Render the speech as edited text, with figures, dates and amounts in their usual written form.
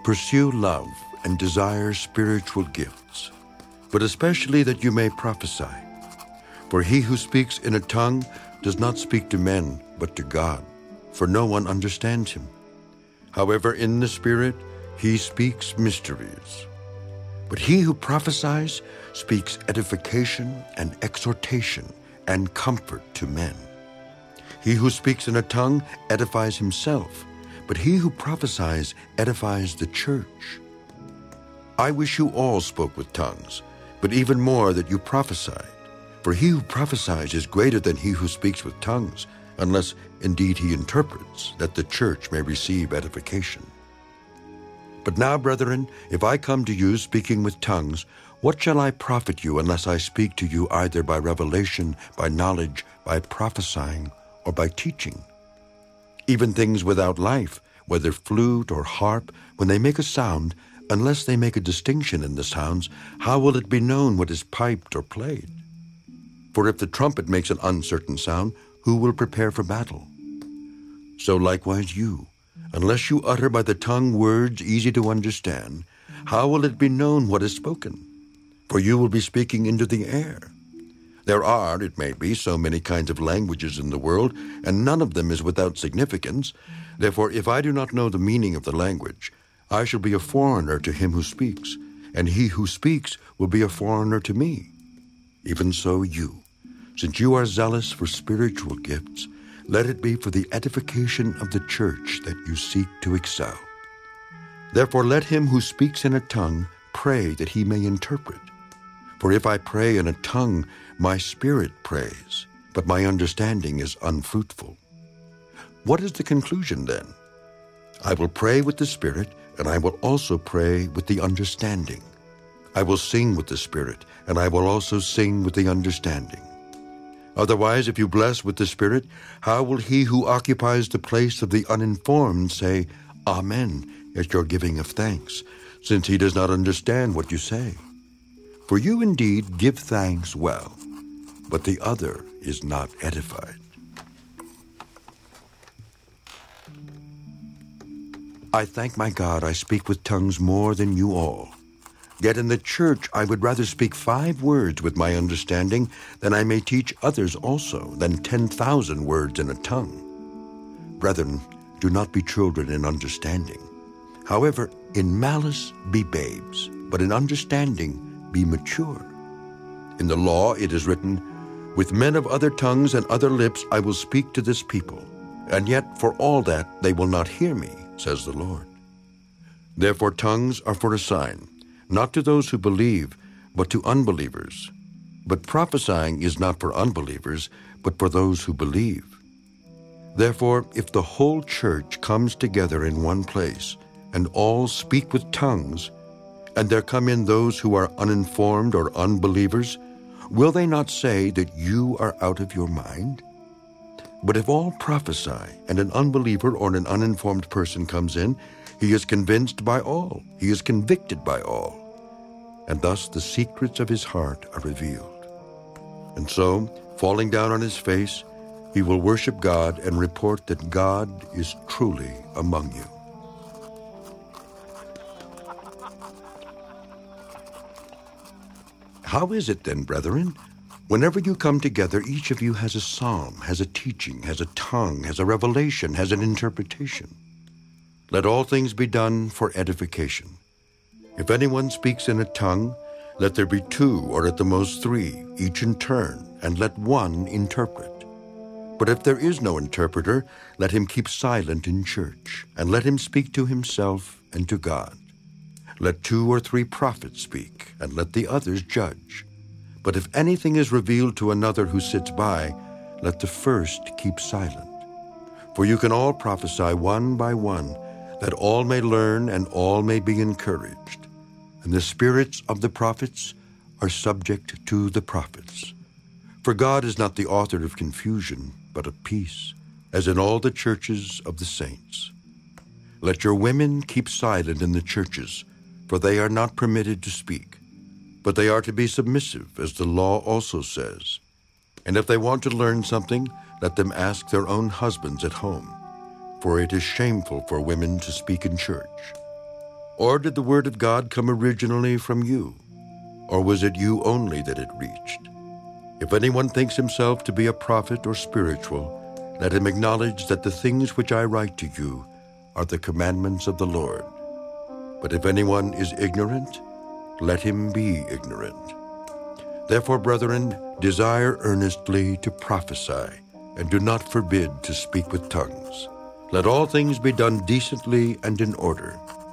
Pursue love and desire spiritual gifts, but especially that you may prophesy. For he who speaks in a tongue does not speak to men, but to God, for no one understands him. However, in the Spirit he speaks mysteries. But he who prophesies speaks edification and exhortation and comfort to men. He who speaks in a tongue edifies himself, but he who prophesies edifies the church. I wish you all spoke with tongues, but even more that you prophesied. For he who prophesies is greater than he who speaks with tongues, unless indeed he interprets, that the church may receive edification. But now, brethren, if I come to you speaking with tongues, what shall I profit you unless I speak to you either by revelation, by knowledge, by prophesying, or by teaching? Even things without life, whether flute or harp, when they make a sound, unless they make a distinction in the sounds, how will it be known what is piped or played? For if the trumpet makes an uncertain sound, who will prepare for battle? So likewise you, unless you utter by the tongue words easy to understand, how will it be known what is spoken? For you will be speaking into the air. There are, it may be, so many kinds of languages in the world, and none of them is without significance. Therefore, if I do not know the meaning of the language, I shall be a foreigner to him who speaks, and he who speaks will be a foreigner to me. Even so you, since you are zealous for spiritual gifts, let it be for the edification of the church that you seek to excel. Therefore let him who speaks in a tongue pray that he may interpret. For if I pray in a tongue, my spirit prays, but my understanding is unfruitful. What is the conclusion then? I will pray with the Spirit, and I will also pray with the understanding. I will sing with the Spirit, and I will also sing with the understanding. Otherwise, if you bless with the Spirit, how will he who occupies the place of the uninformed say, Amen, at your giving of thanks, since he does not understand what you say? For you indeed give thanks well, but the other is not edified. I thank my God I speak with tongues more than you all. Yet in the church I would rather speak 5 words with my understanding than I may teach others also, than 10,000 words in a tongue. Brethren, do not be children in understanding. However, in malice be babes, but in understanding be mature. In the law it is written, With men of other tongues and other lips I will speak to this people, and yet for all that they will not hear me, says the Lord. Therefore tongues are for a sign, not to those who believe, but to unbelievers. But prophesying is not for unbelievers, but for those who believe. Therefore, if the whole church comes together in one place, and all speak with tongues, and there come in those who are uninformed or unbelievers, will they not say that you are out of your mind? But if all prophesy, and an unbeliever or an uninformed person comes in, he is convinced by all, he is convicted by all, and thus the secrets of his heart are revealed. And so, falling down on his face, he will worship God and report that God is truly among you. How is it then, brethren? Whenever you come together, each of you has a psalm, has a teaching, has a tongue, has a revelation, has an interpretation. Let all things be done for edification. If anyone speaks in a tongue, let there be 2 or at the most 3, each in turn, and let one interpret. But if there is no interpreter, let him keep silent in church, and let him speak to himself and to God. Let 2 or 3 prophets speak, and let the others judge. But if anything is revealed to another who sits by, let the first keep silent. For you can all prophesy one by one, that all may learn and all may be encouraged. And the spirits of the prophets are subject to the prophets. For God is not the author of confusion, but of peace, as in all the churches of the saints. Let your women keep silent in the churches, for they are not permitted to speak, but they are to be submissive, as the law also says. And if they want to learn something, let them ask their own husbands at home, for it is shameful for women to speak in church. Or did the word of God come originally from you? Or was it you only that it reached? If anyone thinks himself to be a prophet or spiritual, let him acknowledge that the things which I write to you are the commandments of the Lord. But if anyone is ignorant, let him be ignorant. Therefore, brethren, desire earnestly to prophesy, and do not forbid to speak with tongues. Let all things be done decently and in order.